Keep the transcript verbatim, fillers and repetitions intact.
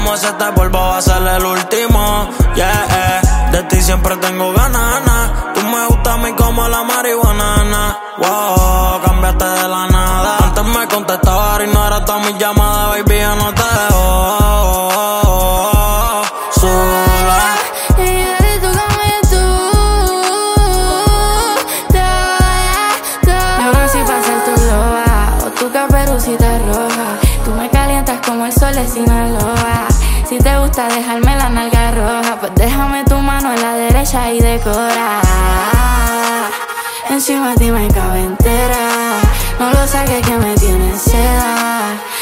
como si este polvo va a ser el último. Yeah, eh. De ti siempre tengo ganas. Tú me gustas a mí como la marihuana. Wow, cambiaste de la nada. Antes me contestabas, ahora ignoras todas mis llamadas. Baby, yo no te dejo sola. Y eres tú como eres tú. Toda, toda. Yo nací para ser tu loba, o tu caperucita roja. Tú me calientas como el sol de Sinaloa. Si te gusta dejarme la nalga roja, pues déjame tu mano en la derecha y decora. Encima de ti me cabe entera. No lo saques que me tienes seda.